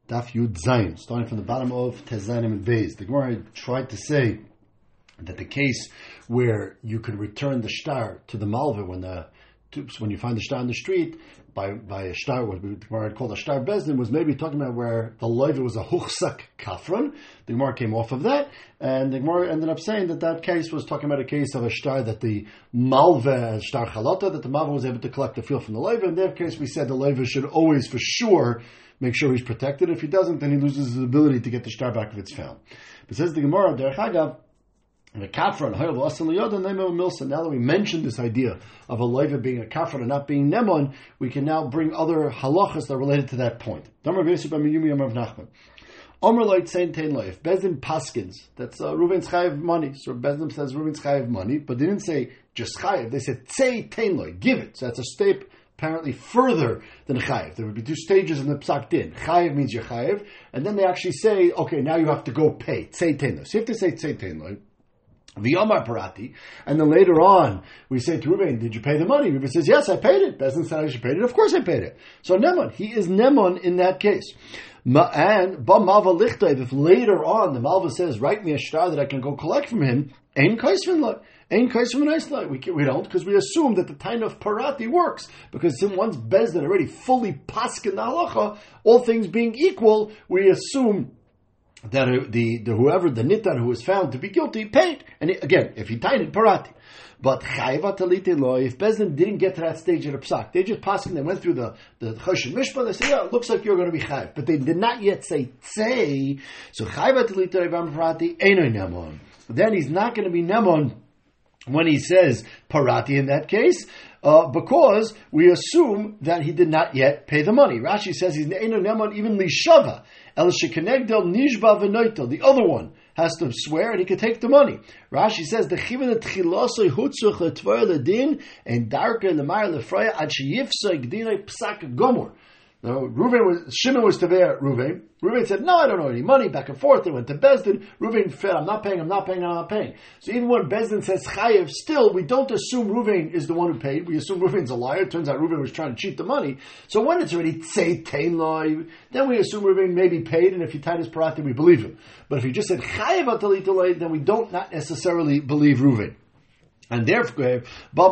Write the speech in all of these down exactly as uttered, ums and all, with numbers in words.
Daf Yud Zayin, starting from the bottom of Tezanim and Beis. The Gemara tried to say that the case where you could return the shtar to the malva when the when you find the shtar in the street by by a shtar, what the Gemara had called a shtar bezdin, was maybe talking about where the loiva was a huchsak kafran. The Gemara came off of that, and the Gemara ended up saying that that case was talking about a case of a shtar that the malva, shtar chalata, that the malva was able to collect the field from the loiva. In that case, we said the loiva should always, for sure, make sure he's protected. If he doesn't, then he loses his ability to get the shtar back if it's found. But says the Gemara, Derech Hagav, the kafra, now that we mentioned this idea of a loiva being a kafra and not being nemon, we can now bring other halachas that are related to that point. If Bezdin paskins, that's uh, Reuven's chayiv money. So Bezdin says Reuven's chayiv money, but they didn't say just chayiv. They said tzei tein loy, give it. So that's a step apparently further than chayiv. There would be two stages in the psak din. Chayiv means you're chayiv, and then they actually say, okay, now you have to go pay. Tzei tein loy. So you have to say tzei tein loy. V'yomar parati, and then later on we say to Reuven, "Did you pay the money?" Reuven says, "Yes, I paid it." Bezdin said, "I should pay it." Of course, I paid it. So nemon, he is nemon in that case. Ma, and ba malva lichtayv, if later on the malva says, "Write me a shtar that I can go collect from him," ein kaisvin lo, ein kaisvin lo. We we don't, because we assume that the time of parati works, because since once Bezdin already fully paskin the halacha, all things being equal, we assume that the, the whoever the nitan who was found to be guilty paid, and it, again, if he tied it parati, but chayva talite lo. If Bezdin didn't get to that stage of the psak, they just passed and they went through the the choshen mishpah. They said, "Yeah, it looks like you're going to be chayv," but they did not yet say tzei. So chayva talite revam parati eno nemon. Then he's not going to be nemon when he says parati in that case. Uh, because we assume that he did not yet pay the money. Rashi says he's eno nemon even lishava. El shekenegdel nishba v'noitel. The other one has to swear and he can take the money. Rashi says the chivin tchilasoi hutzuch letvoyer ledin and darke lemar lefraya ad sheyifsoi gdinei psak gomor. Now, Reuven was, Shimon was Taveh Reuven. Reuven said, "No, I don't know any money." Back and forth, they went to Bezdin. Reuven said, "I'm not paying, I'm not paying, I'm not paying." So even when Bezdin says chayev, still, we don't assume Reuven is the one who paid. We assume Reuven's a liar. It turns out Reuven was trying to cheat the money. So when it's already tzei tein loy, then we assume Reuven maybe paid, and if he tied his parati, we believe him. But if he just said chayev atalit loy, then we don't not necessarily believe Reuven. And therefore, if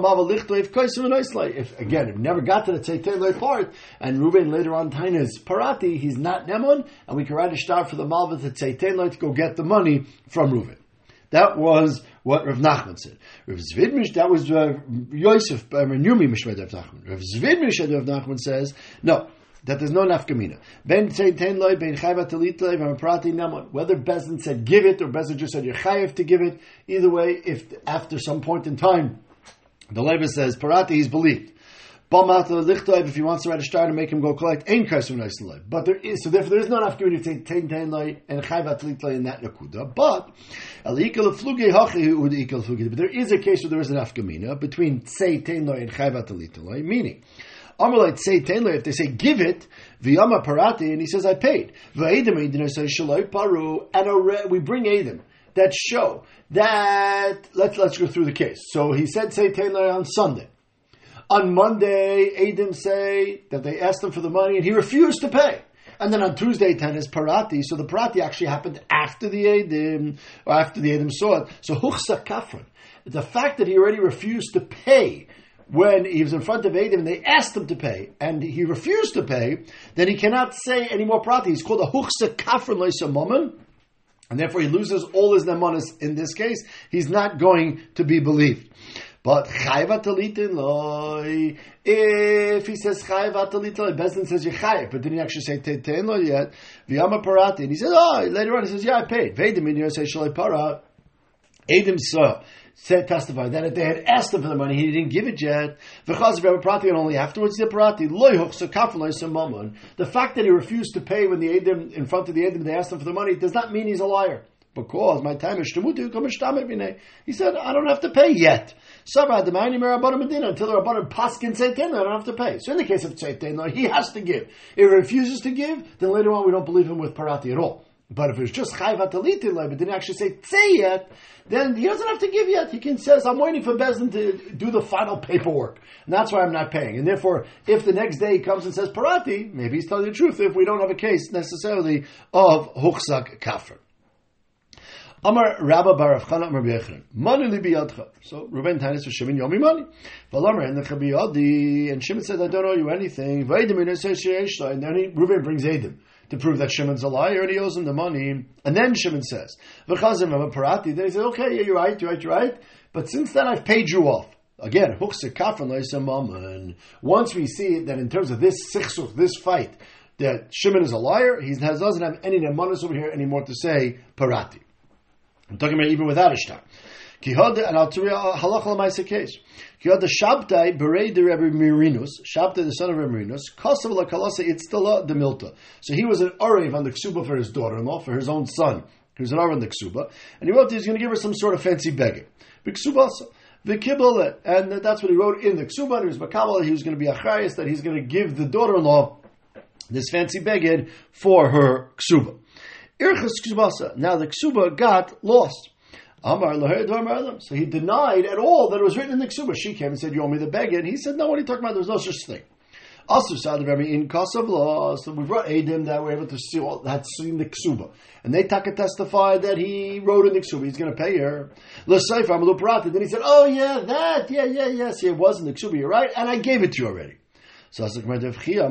again, if never got to the tzei part, and Reuven later on tainas parati, he's not nemon, and we can write a shtar for the malva to tzei to go get the money from Reuven. That was what Rav Nachman said. Rav Zvidmish, that was uh, Yosef Menumi Mishmed Rav Nachman. Rav Zvidmish Rav Nachman says no. That there's no nafkamina. Ben tzei tein loy, ben chayva talit loy, ben parati nemon. Whether Bezdin said give it, or Bezdin just said you're chayiv to give it, either way, if after some point in time, the Levi says parati, he's believed. If he wants to write a shtar to make him go collect, ain't kaisum nice loy. But there is, so therefore there is no nafkamina to tein tein loy and chayva talit loy in that nakuda. But al ikal fluge hachi ud ikal fluge. But there is a case where there is a nafkamina between tzei tein loy and chayva talit loy, meaning. Amalite say tenle, if they say give it, v'yama parati, and he says I paid. V'edim edim says shaloi paru, and we bring edim that show that let's let's go through the case. So he said say tenle on Sunday. On Monday, edim say that they asked him for the money and he refused to pay. And then on Tuesday, ten is parati. So the parati actually happened after the edim, or after the edim saw it. So huchsa kafran. The fact that he already refused to pay when he was in front of Eidim and they asked him to pay, and he refused to pay, then he cannot say any more prati. He's called a huchsa kafran leisa momen, and therefore he loses all his nemanis in this case. He's not going to be believed. But chayva talitin loy, if he says chayva talitin loy, Bezdin says you're chayiv, but didn't he actually say tein loy yet? V'yama parati, and he says, oh, later on he says, yeah, I paid. V'edim in here say shaloi para. Eidim saw. Said testified that if they had asked him for the money, he didn't give it yet. And only afterwards the parati. The fact that he refused to pay when the Edim in front of the Edim they asked him for the money does not mean he's a liar. Because my time is shtamutu. He said, I don't have to pay yet. Until the Rabbanim paskin tzeitin, I don't have to pay. So in the case of tzeitin, he has to give. If he refuses to give, then later on we don't believe him with parati at all. But if it was just chayv hatalitin, but didn't actually say tzei yet, then he doesn't have to give yet. He can says, I'm waiting for Bezdin to do the final paperwork. And that's why I'm not paying. And therefore, if the next day he comes and says parati, maybe he's telling the truth if we don't have a case necessarily of huchzak kafir. Amar Rabba Barav Chana Amar B'Yechron Mani li biyadcha. So Reuben Tanis for Shimon Yomi Mani. V'Lamar and the Chabiyadi, and Shimon says, I don't owe you anything. V'Edim in Yisrael, and then he, Reuben brings Edim to prove that Shimon's a liar and he owes him the money. And then Shimon says, V'Chazim Amar Parati. Then he says, okay, yeah, you're right, you're right, you're right. But since then I've paid you off. Again, Huchsek Kafran Loisam Mammon. Once we see that in terms of this sichsuk, this fight, that Shimon is a liar, he has, doesn't have any nemanis over here anymore to say Parati. I'm talking about even without a shtar. Kihod, and I'll tell you a halacha l'maisa case. Kihod the Shabtai berei de Rebbe Mirinus, Shabtai the son of Rebbe Mirinus, kosav la kalasa itztala de milta. So he was an arev on the ksuba for his daughter-in-law, for his own son. He was an arev on the ksuba, and he wrote that he's going to give her some sort of fancy begging. B'ksubasa. The kibbel, and that's what he wrote in the ksuba, and he was makabel, he was going to be a chayis, that he's going to give the daughter-in-law this fancy beged for her ksuba. Now the ksuba got lost. So he denied at all that it was written in the ksuba. She came and said, you owe me the beged. He said, no, what are you talking about? There was no such thing. Also, in Kasav law, so we brought Adim that were able to see all that seen the ksuba. And they taka testified that he wrote in the ksuba, he's going to pay her. Then he said, oh yeah, that, yeah, yeah, yes, yeah, it was in the ksuba, you're right, and I gave it to you already. So as we just said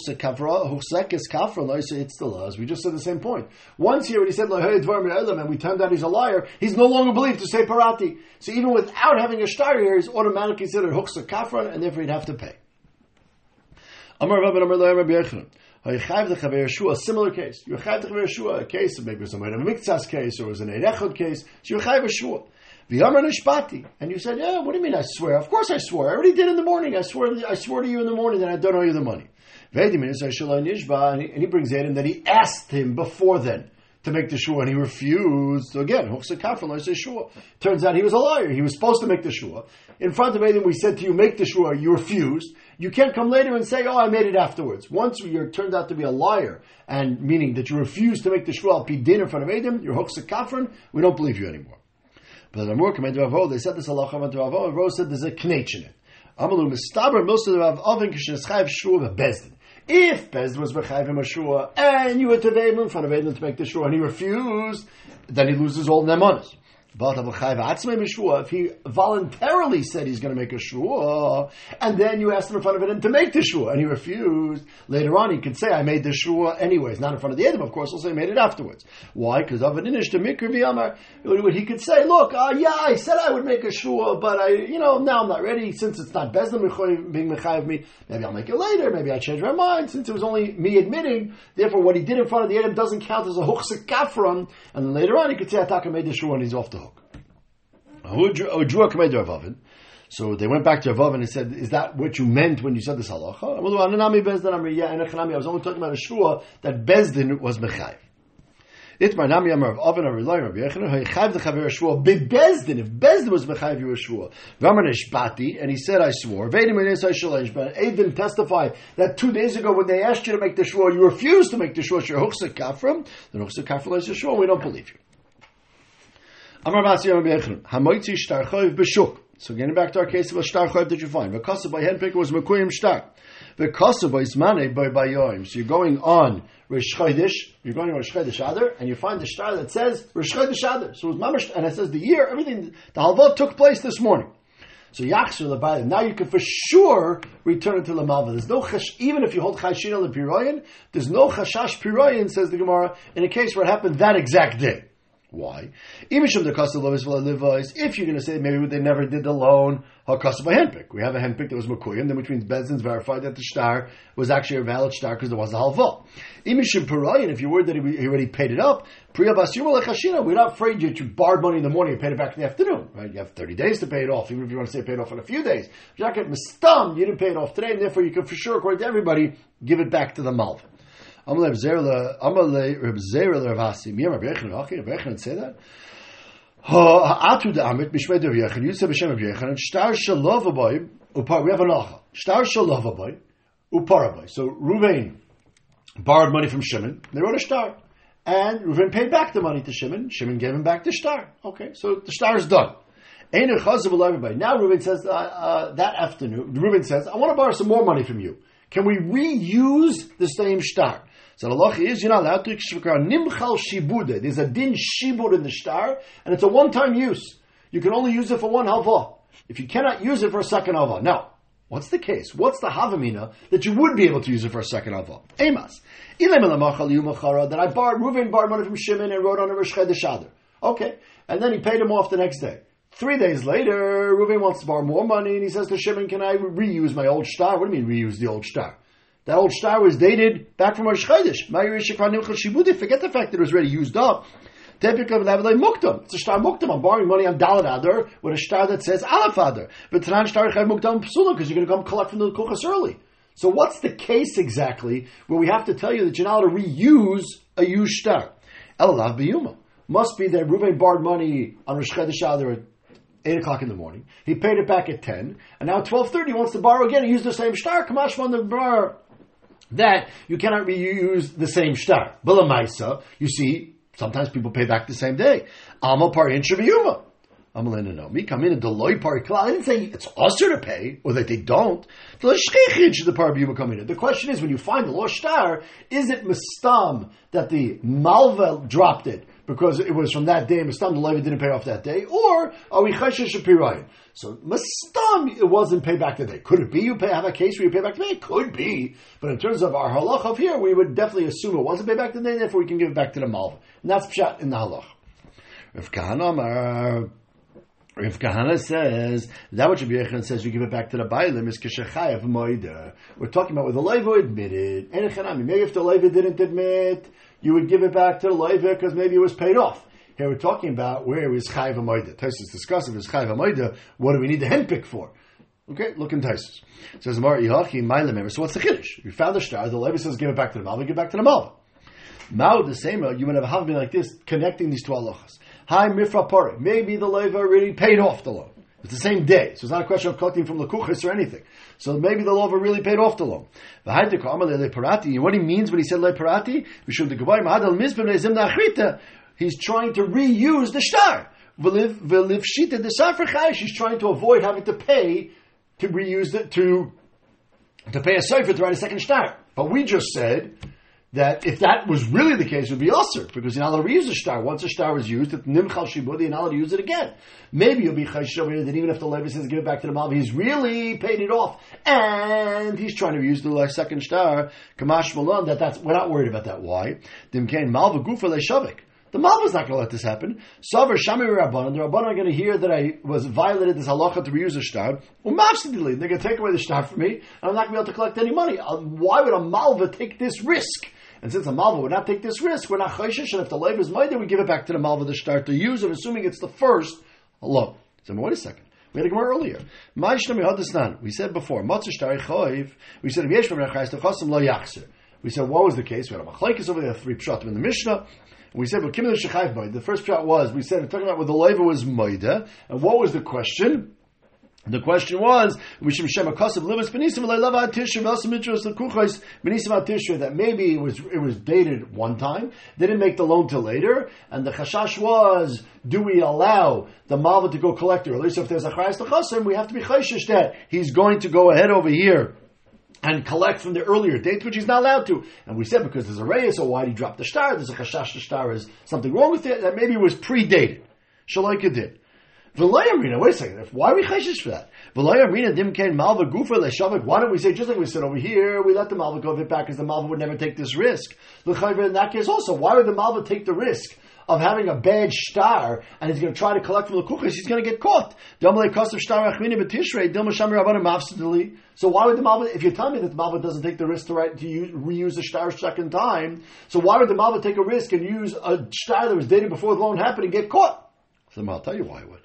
the same point. Once here when he said and we turned out he's a liar, he's no longer believed to say parati. So even without having a shtar here, he's automatically considered huchsa kafran, and therefore he'd have to pay. Amar Rabban Amar Lo Rabbi Yechon. A similar case. You chayv the Yeshua, a case, maybe it was a mikzas case or it was an erechot case. So you chayv Yeshua. And you said, yeah, what do you mean I swear? Of course I swore. I already did in the morning. I swore I swore to you in the morning that I don't owe you the money. And he, and he brings in that he asked him before then to make the shua, and he refused. So again, turns out he was a liar. He was supposed to make the shua. In front of Adam, we said to you, make the shua. You refused. You can't come later and say, oh, I made it afterwards. Once you're turned out to be a liar, and meaning that you refuse to make the shua, be din in front of Adam, you're hoksa kafran, we don't believe you anymore. But the more command Ravo, they said this halacha to Ravo, and Ravo said there's a knetch in it. Amalu mistaber most of the Rav Avin k'sheneschayv shua bebezdin. If Bezdin was b'chayv him a shua, and you were to veim in front of Edom to make the shua, and he refused, then he loses all the nemanos. But if he voluntarily said he's going to make a shua, and then you asked him in front of him to make the shua, and he refused, later on he could say, I made the shua anyways, not in front of the Edom, of course, he'll say he made it afterwards. Why? Because of an inish to mikri v'yamar, he could say, look, uh, yeah, I said I would make a shua, but I, you know, now I'm not ready, since it's not Bezdin being mechayiv me, maybe I'll make it later, maybe I change my mind, since it was only me admitting, therefore what he did in front of the Edom doesn't count as a huchsek kafron, and then later on he could say, Ataka made the shua, and he's off the hook. So they went back to Rav and he said, is that what you meant when you said this halacha? I was only talking about a shua that Bezdin was mechayiv. If Bezdin was mechayiv you a shua, and he said I swore, Aiden testified that two days ago when they asked you to make the shua, you refused to make the shua, you're huchsek kafram, then huchsek kafram is a shua, we don't believe you. So getting back to our case of a shtar chayv that you find. The V'kasa by handpicker was mekuyim shtar. V'kasa by ismane by bayoim. So you're going on Rish Chodesh, you're going on Rish Chodesh Adar, and you find the shtar that says Rish Chodesh Adar. So it was mamash, and it says the year, everything, the halva took place this morning. So yachshur l'bayim. Now you can for sure return it to l'malva. There's no chash, even if you hold chashina l'piroyin, there's no chashash piroyin, says the Gemara, in a case where it happened that exact day. Why? If you're going to say maybe they never did the loan, hakasa by handpick. We have a handpick that was makuyim, then which means Bezdin's verified that the shtar was actually a valid shtar because there was a halva. If you're worried that he already paid it up, we're not afraid you borrowed money in the morning and paid it back in the afternoon. Right? You have thirty days to pay it off, even if you want to say pay it off in a few days. If you're not getting mistam, you didn't pay it off today, and therefore you can for sure, according to everybody, give it back to the malva. Amalei Reb Zera Ravasi. Me Rabbi Yechon. Okay, Rabbi Yechon say that. Ha atu da'amit b'shmei Rabbi Yechon. You say b'shem Rabbi Yechon. Shtar shalov aboy upar. We have an acha. Shtar shalov aboy upar aboy. So Ruvain borrowed money from Shimon. They wrote a shtar, and Reuven paid back the money to Shimon. Shimon gave him back the shtar. Okay, so the shtar is done. Now Reuven says uh, uh, that afternoon, Reuven says, I want to borrow some more money from you. Can we reuse the same shtar? So the halacha is you're not allowed to. Nimchal shibude. There's a din shibud in the shtar, and it's a one-time use. You can only use it for one halva. If you cannot use it for a second halva. Now, what's the case? What's the havamina that you would be able to use it for a second halva? Emas. That I borrowed, Reuven borrowed money from Shimon and wrote on a Rosh Chodesh Adar. Okay. And then he paid him off the next day. Three days later, Reuven wants to borrow more money, and he says to Shimon, can I reuse my old shtar? What do you mean reuse the old shtar? That old shtar was dated back from Rosh Chodesh. Forget the fact that it was already used up. It's a shtar muktam. I'm borrowing money on Dalad Adar with a shtar that says Aleph Adar. But Tanan shtar chayav muktam psula because you're going to come collect from the kuchas early. So what's the case exactly where we have to tell you that you're not allowed to reuse a used shtar? Elalav biyuma. Must be that Reuven borrowed money on Rosh Chodesh Adar at eight o'clock in the morning. He paid it back at ten, and now at twelve thirty he wants to borrow again and use the same shtar. Kamash on the bar that you cannot reuse the same shtar. Bilamaisa, you see, sometimes people pay back the same day. Amal par in shaviyuma. Amalina no. Me come in and deloy par klal. I didn't say it's usher to pay or that they don't. The par biyuma come in. The question is, when you find the lost shtar, is it mistam that the malva dropped it because it was from that day, mistam the levy didn't pay off that day, or are we cheshish shapirayin? So mistam it wasn't paid back the day. Could it be you pay, have a case where you pay back the day? It could be, but in terms of our halach of here, we would definitely assume it wasn't paid back the day, therefore we can give it back to the malva, and that's pshat in the halach. Rav Kahana Amar. Rav Kahana says that what Rabbi Yechon says you give it back to the Bailim is kishachayav moida. We're talking about where the leiva admitted. Maybe if the leiva didn't admit, you would give it back to the leiva because maybe it was paid off. Here we're talking about where it was chayav moida. Taisus discuss if it's chayav moida. What do we need the handpick for? Okay, look in Taisus. It says Amar Ihachi Mailim. So what's the chiddush? You found the shtar. The leiva says give it back to the malva. Give it back to the malva. Now the same. You would have a havamina like this connecting these two halachas. Hi mifra pare. Maybe the leiva already paid off the loan. It's the same day, so it's not a question of collecting from the kuchis or anything. So maybe the leiva really paid off the loan. What he means when he said leparati, he's trying to reuse the shtar. He's trying to avoid having to pay to reuse it to to pay a sefer to write a second shtar. But we just said that if that was really the case, it would be usher, because you're not allowed to reuse a shtar. Once a shtar is used, it's nimchal shibud, you're not allowed to use it again. Maybe you'll be chayshish over here that even if the Levi says give it back to the malva, he's really paid it off, and he's trying to reuse the second shtar. Kamash malan, that that's we're not worried about that. Why? Dimkain malva gufa leishavik. The malva's not going to let this happen. Savar shami rabbanon. The rabbanon are going to hear that I was violated this halacha to reuse a shtar. Umafsidili, they're going to take away the shtar from me, and I'm not going to be able to collect any money. Uh, why would a malva take this risk? And since a malva would not take this risk, we're not chayshish, and if the leiva is made, we give it back to the malva the shtar to use it, assuming it's the first alone. So wait a second. We had a gemara earlier. We said before, we said we said what was the case? We had a machlekes over there, three pshatim in the Mishnah. And we said, well, the first pshat was, we said, we're talking about where the leiva was maida, and what was the question? The question was, that maybe it was it was dated one time, they didn't make the loan till later, and the chashash was, do we allow the malva to go collect early? So if there's a chayas l'chasim, we have to be chayshish that he's going to go ahead over here and collect from the earlier date, which he's not allowed to. And we said because there's a reyes, so why did he drop the shtar? There's a chashash the shtar is something wrong with it, that maybe it was predated. Shalaika did. V'layamrina, wait a second, if, why are we chayshish for that? V'layamrina dimkain malva gufa le'shavik, why don't we say, just like we said over here, we let the malva go a bit back because the malva would never take this risk. L'chayver, in that case also, why would the malva take the risk of having a bad shtar and he's going to try to collect from the kuchis? He's going to get caught. So why would the malva, if you tell me that the malva doesn't take the risk to, write, to use, reuse the shtar a second time, so why would the malva take a risk and use a shtar that was dated before the loan happened and get caught? So I'll tell you why I would.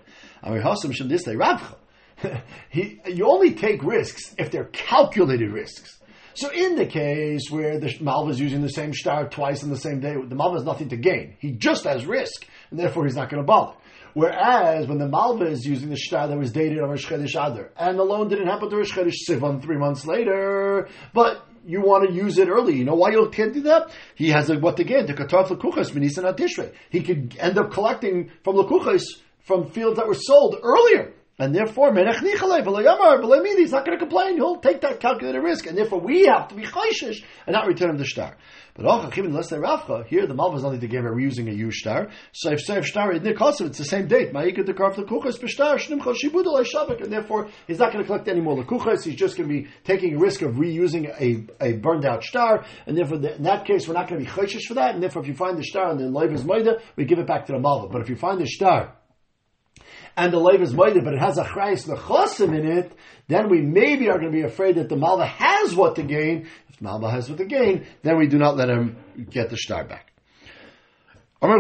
he, you only take risks if they're calculated risks. So in the case where the malva is using the same shtar twice on the same day, the malva has nothing to gain. He just has risk, and therefore he's not going to bother. Whereas when the malva is using the shtar that was dated on Rosh Chodesh Adar, and the loan didn't happen to Rosh Chodesh Sivan three months later, but you want to use it early. You know why you can't do that? He has a, what again? The katar lekuchas minisan ad tishrei. He could end up collecting from lekuchas from fields that were sold earlier. And therefore, he's not going to complain. He'll take that calculated risk. And therefore, we have to be chayshish and not return him the shtar. But let's say Ravcha, here the Malva is only to give we're using a U shtar. So if Seif shtar, it's the same date. And therefore, he's not going to collect any more lekuchas. He's just going to be taking a risk of reusing a, a burned out shtar. And therefore, in that case, we're not going to be chayshish for that. And therefore, if you find the shtar and the leiv is moida, we give it back to the Malva. But if you find the shtar, and the leiv is moida, but it has a chrayis nechosim in it, then we maybe are going to be afraid that the Malva has what to gain. If the Malva has what to gain, then we do not let him get the shtar back. So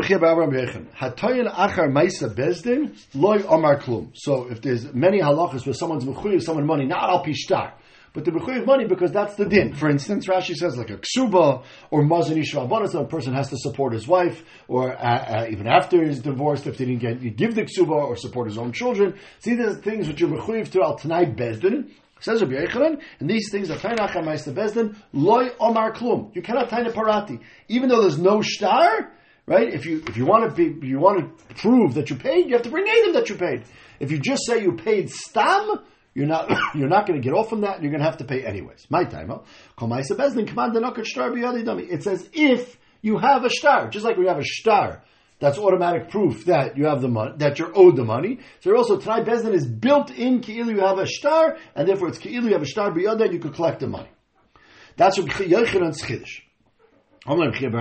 if there's many halachas where someone's mechuyev someone money, not al pi shtar, but the mechuyev money because that's the din. For instance, Rashi says like a ksuba or mazon yishva abonos, so a person has to support his wife, or uh, uh, even after he's divorced, if they didn't get you give the ksuba or support his own children. See, there's things which you're mechuyev to al tanai bezdin. Says Rabbi Yochanan, and these things are tainach ha'ma'aseh bezdin loy omar klum. You cannot taina parati, even though there's no shtar. Right? If you if you want to be you want to prove that you paid, you have to bring edim that you paid. If you just say you paid stam, you're not you're not going to get off from that, and you're going to have to pay anyways. My time, it says if you have a shtar, just like we have a shtar, that's automatic proof that you have the money, that you're owed the money. So also Tanai Bezdin is built in Ki'ilu you have a shtar, and therefore it's Ki'ilu you have a shtar b'yada, and you could collect the money. That's what Yochanan's chiddush. It's a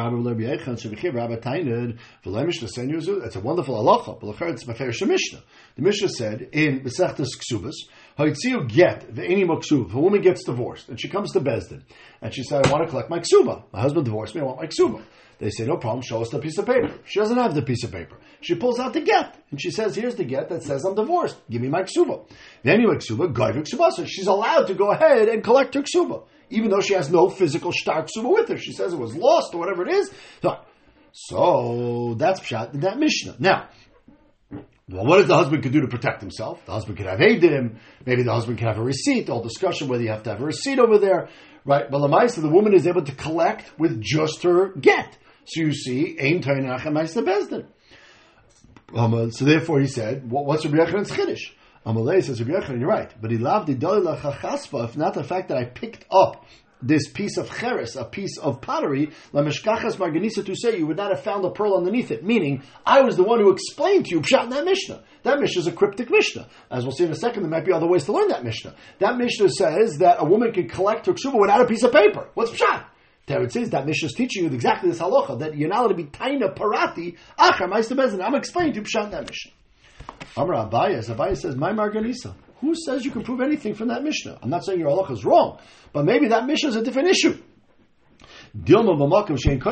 wonderful halacha, but it's Meferish Mishnah. The Mishnah said in Masechtas Ksubas, "Ha'itziu get ve'eni maksuba." If a woman gets divorced and she comes to Bezdin and she said, "I want to collect my ksuba. My husband divorced me. I want my ksuba." They say, "No problem. Show us the piece of paper." She doesn't have the piece of paper. She pulls out the get and she says, "Here's the get that says I'm divorced. Give me my ksuba." Then you ksuba, goyve ksuba. So she's allowed to go ahead and collect her ksuba, even though she has no physical shtar ksuba with her. She says it was lost or whatever it is. So, so that's pshat in that Mishnah. Now, well, what does the husband could do to protect himself? The husband could have eidim. Maybe the husband could have a receipt. All discussion whether you have to have a receipt over there, right? But Lamaisa, the woman is able to collect with just her get. So you see, ein tainach ha'ma'aseh bezdin. Um, so therefore, he said, what, "What's Rabbi Yochanan's chiddush?" Amalei says, "Rabbi Yochanan, you're right, but he loved the doila chachaspa. If not the fact that I picked up this piece of cheres, a piece of pottery, la meshkachas marganisa to say, you would not have found a pearl underneath it. Meaning, I was the one who explained to you pshat in that Mishnah. That Mishnah is a cryptic Mishnah. As we'll see in a second, there might be other ways to learn that Mishnah. That Mishnah says that a woman can collect her ksuba without a piece of paper. What's pshat? There it says that Mishnah is teaching you exactly this halacha, that you're not allowed to be taina parati achar ma'aseh bezdin. I'm explaining to you pshat in that Mishnah. Amar Abaye, as Abaye says, my marganisa. Who says you can prove anything from that Mishnah? I'm not saying your halacha is wrong, but maybe that Mishnah is a different issue. Maybe we're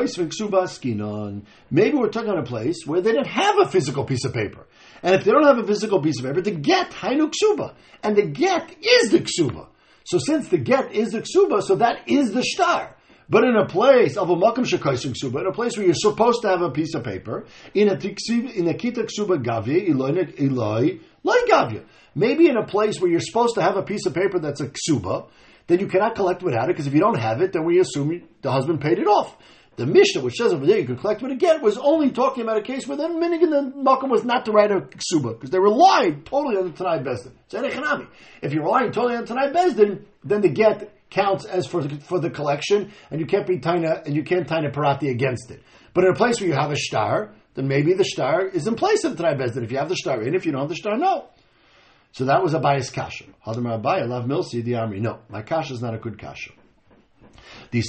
talking on a place where they didn't have a physical piece of paper. And if they don't have a physical piece of paper, the get hainu ksuba. And the get is the ksuba. So since the get is the ksuba, so that is the shtar. But in a place of a makam shekaisim ksuba, in a place where you're supposed to have a piece of paper, in a tiksiv, in a kita ksuba gavya, iloi iloi loi gavya. Maybe in a place where you're supposed to have a piece of paper that's a ksuba, then you cannot collect without it, because if you don't have it, then we assume the husband paid it off. The Mishnah, which says over there you can collect with a get, was only talking about a case where the minig in the makam was not to write a ksuba, because they relied totally on the Tanai Bezdin. If you're relying totally on Tanai Bezdin, then the get counts as for the, for the collection, and you can't be taina and you can't taina parati against it. But in a place where you have a shtar, then maybe the shtar is in place of the Tanai Bezdin. If you have the shtar in, if you don't have the shtar, no. So that was Abaye's kasha. Hadamar Abaye, lav milsi the army. No, my kasha is not a good kasha. If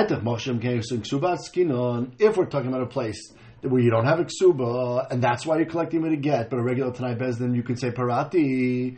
we're talking about a place where you don't have a ksuba, and that's why you're collecting with a get, but a regular Tanai Bezdin, you can say parati.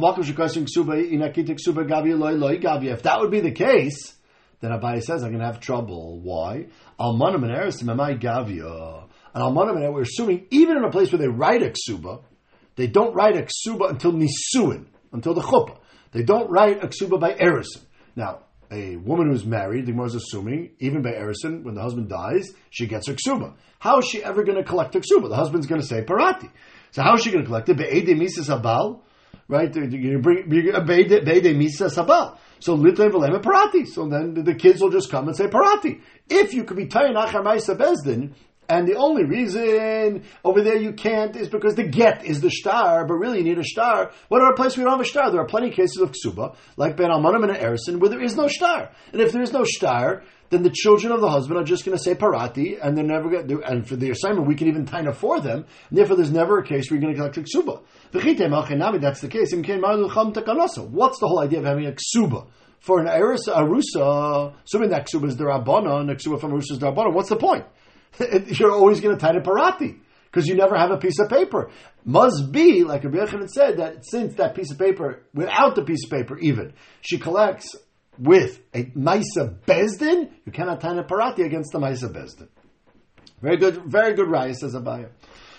If that would be the case, then Abaye says, I'm going to have trouble. Why? Almanim and Erisim am I gavia. And Almanim and we're assuming, even in a place where they write a ksuba, they don't write a ksuba until nisuin, until the chuppah. They don't write a ksuba by Erisim. Now, a woman who's married, the Gemara is assuming, even by Erisin, when the husband dies, she gets her ksuba. How is she ever going to collect her ksuba? The husband's going to say parati. So how is she going to collect it? Be'ede misas habal, right? You bring be'ede misas habal. So Litay V'Lema Parati. So then the kids will just come and say Parati. If you could be Tayin Achar Ma'isa Bezdin, and the only reason over there you can't is because the get is the shtar, but really you need a shtar. What are a place where you don't have a shtar? There are plenty of cases of ksuba, like Ben Almanim and Erison, where there is no shtar. And if there is no shtar, then the children of the husband are just going to say parati, and they're never going to, and for the assignment, we can even taina for them, and therefore there's never a case where you're going to collect a ksuba. That's the case. What's the whole idea of having a ksuba? For an arusa, arusa, assuming that ksuba is the rabbana, and a ksuba from arusa is the rabbana, what's the point? You're always going to tie to parati because you never have a piece of paper. Must be, like Rabbi Yochanan said, that since that piece of paper, without the piece of paper even, she collects with a Maisa Bezdin, you cannot tie a parati against the Maisa Bezdin. Very good, very good raya, says Abaya.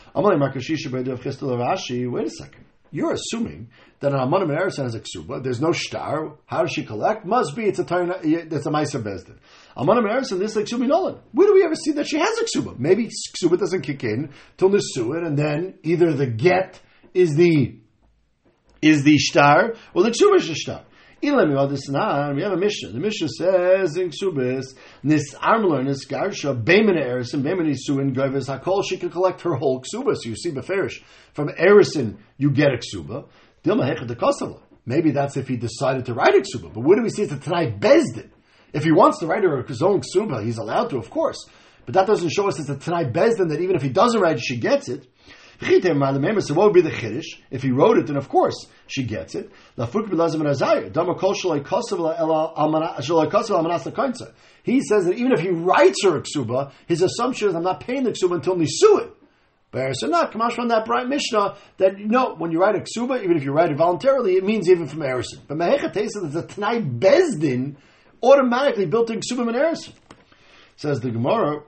Wait a second. You're assuming that an Amanim and Erison has a ksuba. There's no shtar. How does she collect? Must be it's a tarna, it's a Maisa Bezdin. Amanim and Erison, this is like ksuba nolan. Where do we ever see that she has a ksuba? Maybe ksuba doesn't kick in till Nesuin, and then either the get is the is the shtar, or the ksuba is the shtar. We have a Mishnah. The Mishnah says in Ksubis, Nis Armler, Nis Garsha, Beimene Erison, Beimene Suin, Goyves Hakol, she can collect her whole Ksuba. So you see, Beferish, from Erison, you get a Ksuba. Dilma Hechet de Kosovo. Maybe that's if he decided to write a Ksuba. But where do we see it's a Tanai Bezdin? If he wants to write her his own Ksuba, he's allowed to, of course. But that doesn't show us it's a Tanai Bezdin that even if he doesn't write it, she gets it. So what would be the chiddush? If he wrote it, then of course she gets it. He says that even if he writes her a ksuba, his assumption is I'm not paying the ksuba until nisuin. But so not come out from that bright Mishnah that you know when you write a ksuba, even if you write it voluntarily, it means even from Erison. But Mehechat Tesa, there's a Tanai Bezdin automatically built in ksuba and Erison. Says the Gemara.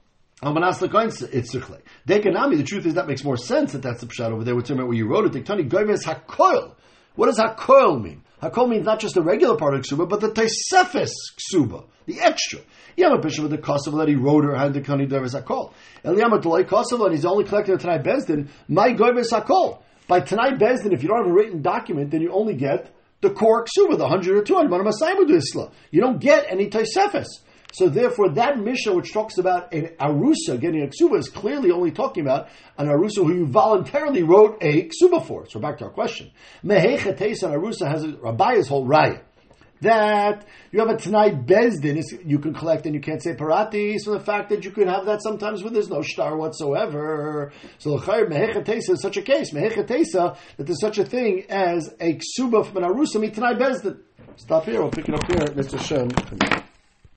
The truth is that makes more sense that that's the pshat over there. We're talking about where you wrote it. What does hakoil mean? Hakoil means not just the regular part of ksuba, but the tesefes ksuba, the extra. Yama bishop with the kosovo that he wrote her had the kani dervis hakol. Eliyama delay kosovo and he's only collecting a Tanai Bezdin. My goyves hakol. By Tanai Bezdin, if you don't have a written document, then you only get the core ksuba, the hundred or two hundred. You don't get any tesefes. So therefore, that Mishnah which talks about an Arusa getting a Ksuba is clearly only talking about an Arusa who you voluntarily wrote a Ksuba for. So back to our question. Mehecha Teisa Arusa has a Rabbi's whole raya. That you have a Tanai Bezdin, you can collect and you can't say Paratis from the fact that you can have that sometimes when there's no shtar whatsoever. So Mehecha Teisa is such a case. Mehecha Teisa, that there's such a thing as a Ksuba from an Arusa, meet Tanai Bezdin. Stop here, we'll pick it up here, Mister Shem.